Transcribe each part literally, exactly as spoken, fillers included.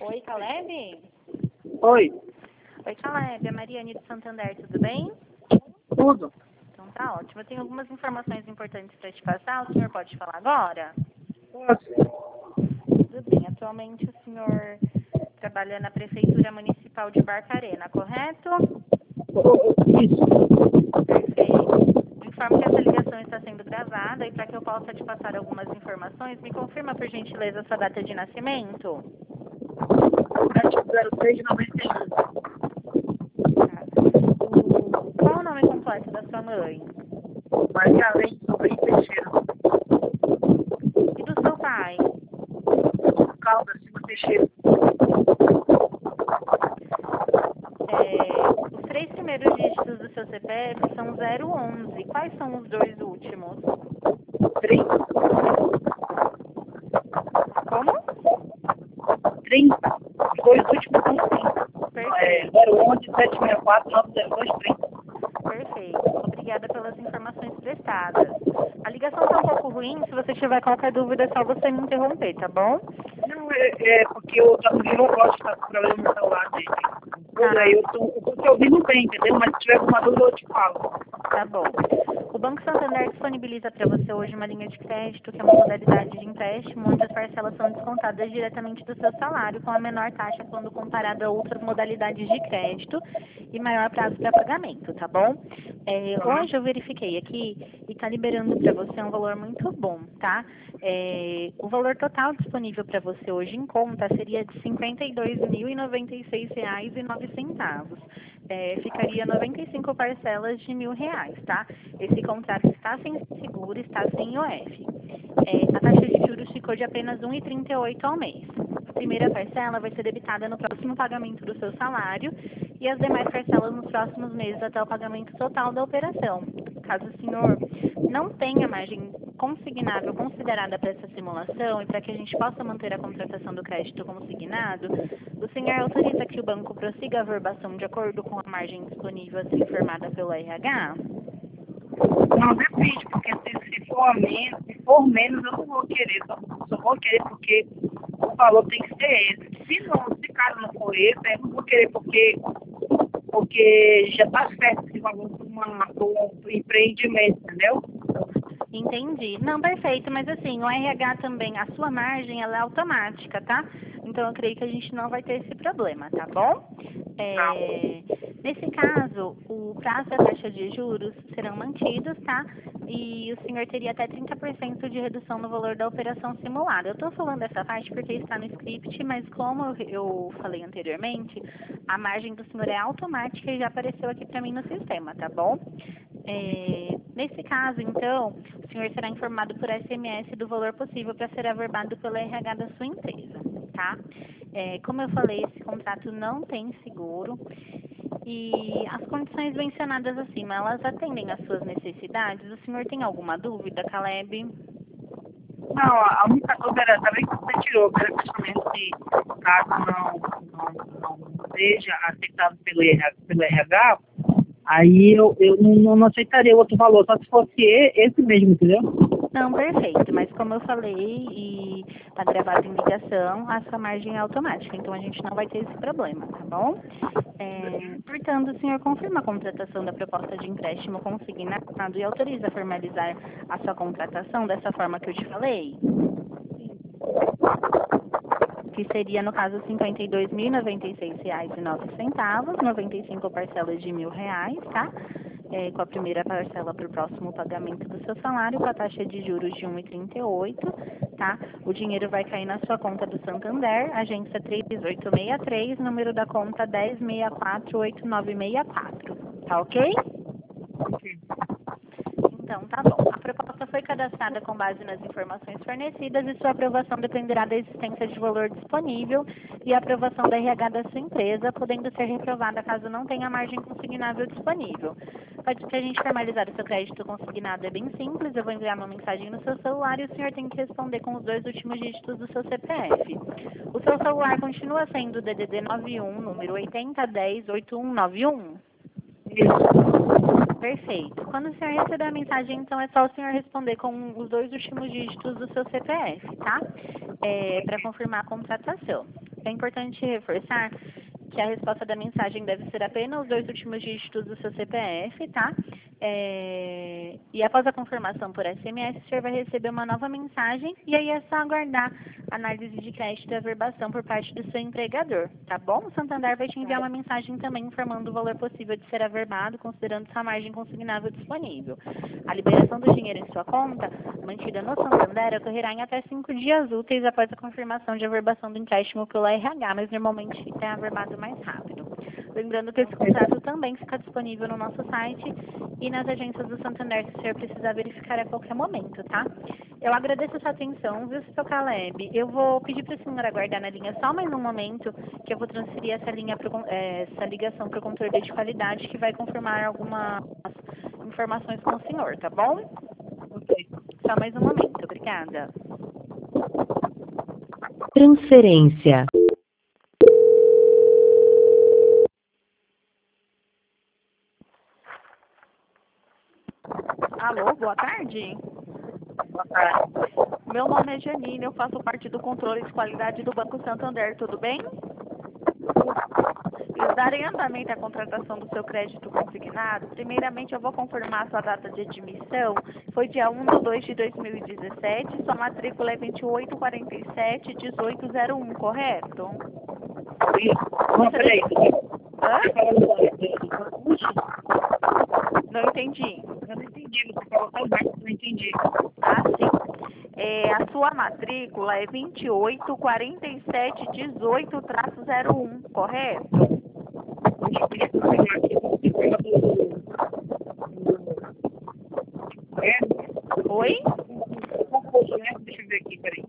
Oi, Caleb? Oi, Oi, Caleb. É Mariane de Santander, tudo bem? tudo. Então tá ótimo. Eu tenho algumas informações importantes para te passar. O senhor pode falar agora? Posso? Tudo bem. Atualmente o senhor trabalha na Prefeitura Municipal de Barcarena, correto? Isso. Perfeito. Informo que essa ligação está sendo gravada e para que eu possa te passar algumas informações, me confirma por gentileza a sua data de nascimento. sete zero três de noventa e um. Tá. O... Qual o nome completo da sua mãe? Maria Além Sobrinho Teixeira. E do seu pai? Caldas Silva Teixeira. É, os três primeiros dígitos do seu C P F são zero onze. Quais são os dois últimos? trinta. Como? trinta. Os dois últimos são trinta. É, Perfeito. zero onze sete seis quatro nove zero dois trinta. Perfeito. Obrigada pelas informações prestadas. A ligação está um pouco ruim. Se você tiver qualquer dúvida, é só você me interromper, tá bom? Não, é, é porque eu também não gosto de estar com problema no celular dele. Pois Tá. é, eu tô, eu tô te ouvindo bem, entendeu? Mas se tiver alguma dúvida eu te falo. Tá bom. O Banco Santander disponibiliza para você hoje uma linha de crédito, que é uma modalidade de empréstimo, onde as parcelas são descontadas diretamente do seu salário, com a menor taxa quando comparado a outras modalidades de crédito e maior prazo para pagamento, tá bom? É, hoje eu verifiquei aqui e está liberando para você um valor muito bom, tá? É, o valor total disponível para você hoje em conta seria de cinquenta e dois mil e noventa e seis reais e nove centavos. É, ficaria noventa e cinco parcelas de mil reais, tá? Esse contrato está sem seguro, está sem I O F. É, a taxa de juros ficou de apenas um vírgula trinta e oito ao mês. A primeira parcela vai ser debitada no próximo pagamento do seu salário e as demais parcelas nos próximos meses até o pagamento total da operação. Caso o senhor não tenha margem consignável considerada para essa simulação e para que a gente possa manter a contratação do crédito consignado, o senhor autoriza que o banco prossiga a verbação de acordo com a margem disponível a ser informada pelo R H? Não, depende, porque se, se for menos, se for menos, eu não vou querer. Só, só vou querer porque o valor tem que ser esse. Se não, se caso não for esse, eu não vou querer porque, porque já está certo esse valor para um empreendimento, entendeu? Entendi. Não, perfeito, mas assim, o R H também, a sua margem, ela é automática, tá? Então eu creio que a gente não vai ter esse problema, tá bom? É, nesse caso, o prazo e a taxa de juros serão mantidos, tá? E o senhor teria até trinta por cento de redução no valor da operação simulada. Eu estou falando dessa parte porque está no script, mas como eu, eu falei anteriormente, a margem do senhor é automática e já apareceu aqui para mim no sistema, tá bom? É, nesse caso, então, o senhor será informado por S M S do valor possível para ser averbado pelo R H da sua empresa, tá? É, como eu falei, esse contrato não tem seguro e as condições mencionadas acima, elas atendem às suas necessidades? O senhor tem alguma dúvida, Caleb? Não, a única coisa era também que você tirou, que era questão de caso não, não, não seja aceitado pelo R H, pelo R H, aí eu, eu não, não aceitaria outro valor, só se fosse esse mesmo, entendeu? Não, perfeito, mas como eu falei e está gravado em ligação, a sua margem é automática, então a gente não vai ter esse problema, tá bom? É, portanto, o senhor confirma a contratação da proposta de empréstimo consignado e autoriza a formalizar a sua contratação dessa forma que eu te falei? Que seria, no caso, cinquenta e dois mil e noventa e seis reais e nove centavos, noventa e cinco parcelas de mil reais, tá? É, com a primeira parcela para o próximo pagamento do seu salário, com a taxa de juros de um vírgula trinta e oito, tá? O dinheiro vai cair na sua conta do Santander, agência três oito seis três, número da conta dez seis quatro oito nove seis quatro, tá ok? Então, tá bom. A proposta foi cadastrada com base nas informações fornecidas e sua aprovação dependerá da existência de valor disponível e a aprovação da R H da sua empresa, podendo ser reprovada caso não tenha margem consignável disponível. Para a gente formalizar o seu crédito consignado é bem simples, eu vou enviar uma mensagem no seu celular e o senhor tem que responder com os dois últimos dígitos do seu C P F. O seu celular continua sendo o D D D nove um, número oito zero um zero oito um nove um? Perfeito. Quando o senhor receber a mensagem, então é só o senhor responder com os dois últimos dígitos do seu C P F, tá? É, para confirmar a contratação. É importante reforçar que a resposta da mensagem deve ser apenas os dois últimos dígitos do seu C P F, tá? É, e após a confirmação por S M S, o senhor vai receber uma nova mensagem e aí é só aguardar a análise de crédito e averbação por parte do seu empregador, tá bom? O Santander vai te enviar uma mensagem também informando o valor possível de ser averbado, considerando sua margem consignável disponível. A liberação do dinheiro em sua conta, mantida no Santander, ocorrerá em até cinco dias úteis após a confirmação de averbação do empréstimo pelo R H, mas normalmente é averbado mais rápido. Lembrando que esse contrato também fica disponível no nosso site e nas agências do Santander, que o senhor precisar verificar a qualquer momento, tá? Eu agradeço a sua atenção, viu, seu Caleb? Eu vou pedir para o senhor aguardar na linha só mais um momento, que eu vou transferir essa, linha pro, é, essa ligação para o controle de qualidade, que vai confirmar algumas informações com o senhor, tá bom? Ok. Só mais um momento, obrigada. Transferência. Alô, boa tarde. Boa tarde. Meu nome é Janine, eu faço parte do controle de qualidade do Banco Santander, tudo bem? Eu darei andamento à contratação do seu crédito consignado. Primeiramente, eu vou confirmar a sua data de admissão. Foi dia um de dois de dois mil e dezessete, sua matrícula é vinte e oito quarenta e sete, dezoito zero um, correto? Não, peraí. Hã? Você falou do curso? Não entendi. Eu não entendi, você falou tão baixo que eu não entendi. Ah, sim. É, a sua matrícula é vinte e oito quarenta e sete, dezoito zero um, correto? Deixa deixa eu confirmar aqui. Você fala do... É? Oi? Concurso, né? Deixa eu ver aqui, peraí.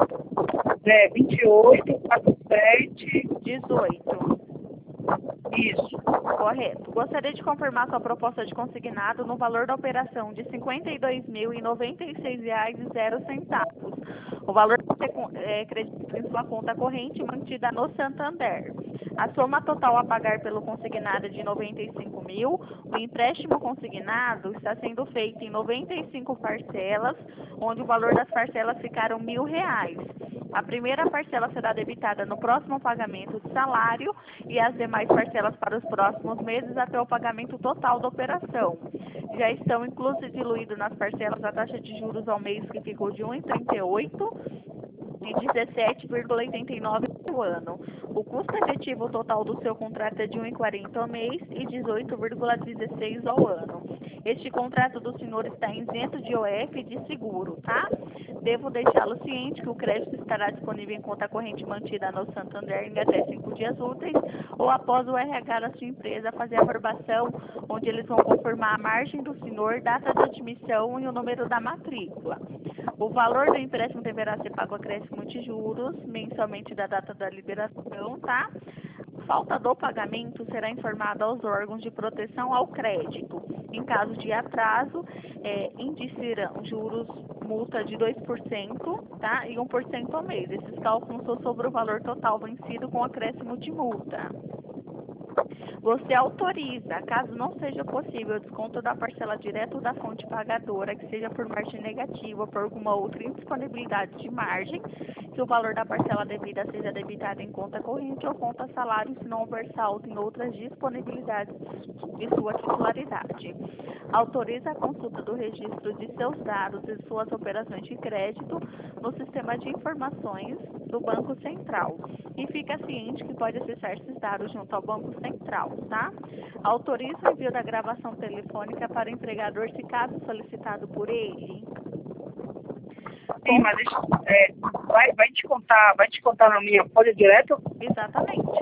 É, vinte e oito, quarenta e sete... dezoito. Isso. Correto. Gostaria de confirmar sua proposta de consignado no valor da operação de cinquenta e dois mil e noventa e seis reais e zero centavos. O valor é acreditado em sua conta corrente mantida no Santander. A soma total a pagar pelo consignado é de noventa e cinco mil. O empréstimo consignado está sendo feito em noventa e cinco parcelas, onde o valor das parcelas ficaram mil reais. A primeira parcela será debitada no próximo pagamento de salário e as demais parcelas para os próximos meses até o pagamento total da operação. Já estão inclusos e diluídos nas parcelas a taxa de juros ao mês, que ficou de um vírgula trinta e oito e dezessete vírgula oitenta e nove ao ano. O custo efetivo total do seu contrato é de um vírgula quarenta ao mês e dezoito vírgula dezesseis ao ano. Este contrato do senhor está isento de O F e de seguro, tá? Devo deixá-lo ciente que o crédito estará disponível em conta corrente mantida no Santander em até cinco dias úteis ou após o R H da sua empresa fazer a aprovação, onde eles vão confirmar a margem do senhor, data de admissão e o número da matrícula. O valor do empréstimo deverá ser pago a acréscimo de juros, mensalmente da data da liberação, tá? Falta do pagamento será informada aos órgãos de proteção ao crédito. Em caso de atraso, é, indicarão juros, multa de dois por cento, tá? E um por cento ao mês. Esses cálculos são sobre o valor total vencido com acréscimo de multa. Você autoriza, caso não seja possível, o desconto da parcela direto da fonte pagadora, que seja por margem negativa ou por alguma outra indisponibilidade de margem, que o valor da parcela devida seja debitado em conta corrente ou conta salário, se não houver saldo em outras disponibilidades de sua titularidade. Autoriza a consulta do registro de seus dados e suas operações de crédito no sistema de informações do Banco Central. E fica ciente que pode acessar esses dados junto ao Banco Central, tá? Autoriza o envio da gravação telefônica para o empregador, se caso solicitado por ele. Sim, mas deixa, é, vai, vai te contar, vai te contar na minha folha direto? Exatamente.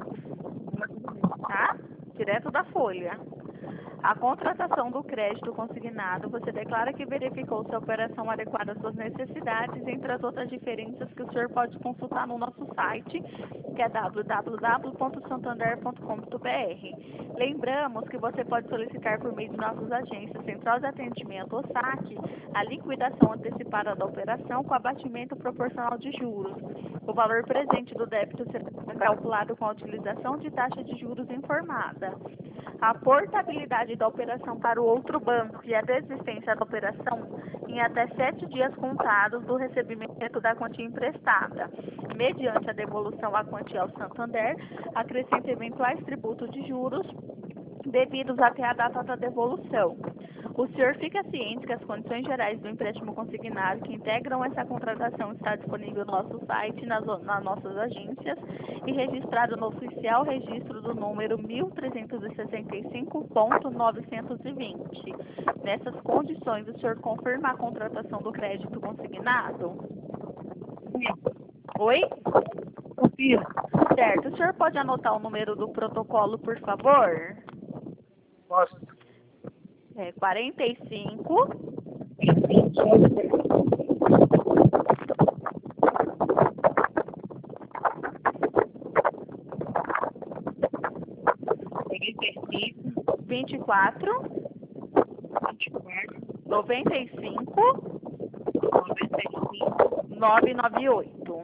Tá? Direto da folha. A contratação do crédito consignado, você declara que verificou se a operação adequada às suas necessidades, entre as outras diferenças que o senhor pode consultar no nosso site, que é w w w ponto santander ponto com ponto b r. Lembramos que você pode solicitar por meio de nossas agências Central de Atendimento ou S A C a liquidação antecipada da operação com abatimento proporcional de juros. O valor presente do débito será calculado com a utilização de taxa de juros informada. A portabilidade da operação para o outro banco e a desistência da operação em até sete dias contados do recebimento da quantia emprestada. Mediante a devolução à quantia ao Santander, acrescenta eventuais tributos de juros devidos até a data da devolução. O senhor fica ciente que as condições gerais do empréstimo consignado que integram essa contratação está disponível no nosso site, nas, nas nossas agências e registrado no oficial registro do número mil trezentos e sessenta e cinco ponto novecentos e vinte. Nessas condições, o senhor confirma a contratação do crédito consignado? Oi? Confira. Certo. O senhor pode anotar o número do protocolo, por favor? Posso. É quarenta e cinco, vinte e quatro, noventa e cinco, novecentos e noventa e oito.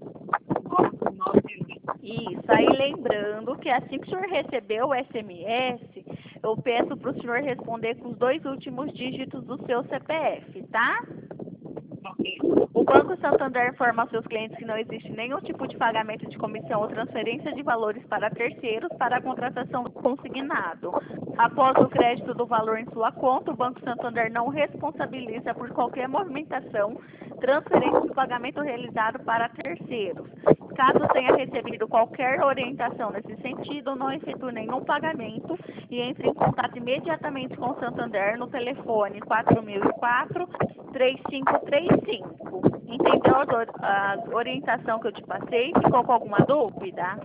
Isso. Aí lembrando que assim que o senhor recebeu o S M S, eu peço para o senhor responder com os dois últimos dígitos do seu C P F, tá? O Banco Santander informa aos seus clientes que não existe nenhum tipo de pagamento de comissão ou transferência de valores para terceiros para a contratação do consignado. Após o crédito do valor em sua conta, o Banco Santander não responsabiliza por qualquer movimentação, transferência ou pagamento realizado para terceiros. Caso tenha recebido qualquer orientação nesse sentido, não efetue nenhum pagamento e entre em contato imediatamente com o Santander no telefone quatro mil e quatro, três cinco três cinco. Entendeu a orientação que eu te passei? Ficou com alguma dúvida?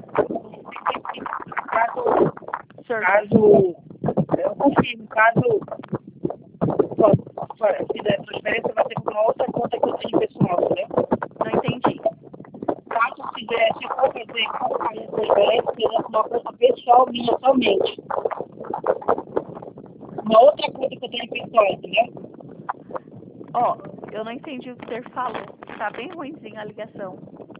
Caso, Senhor... caso eu confirmo, caso fizer transferência, vai ter que uma outra conta que eu tenho pessoal, né? Não entendi. Caso fizer, se for fazer transferência, eu uma conta pessoal minha somente. Uma outra conta que eu tenho pessoal, entendeu? Ó, eu não entendi o que você falou. Tá bem ruimzinho a ligação.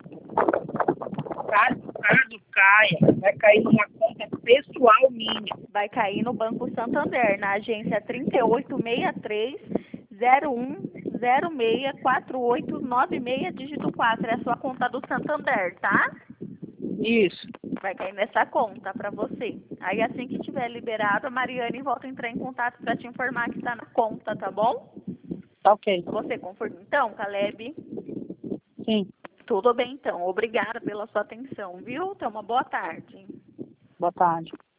Caso, caso caia, vai cair numa conta pessoal minha. Vai cair no Banco Santander, na agência trinta oito sessenta e três, zero um zero seis, quatro oito nove seis, dígito quatro. É a sua conta do Santander, tá? Isso. Vai cair nessa conta pra você. Aí assim que tiver liberado, a Mariane volta a entrar em contato pra te informar que tá na conta, tá bom? Tá ok. Você confirma então, Caleb? Sim. Tudo bem então. Obrigada pela sua atenção, viu? Tenha uma boa tarde. Boa tarde.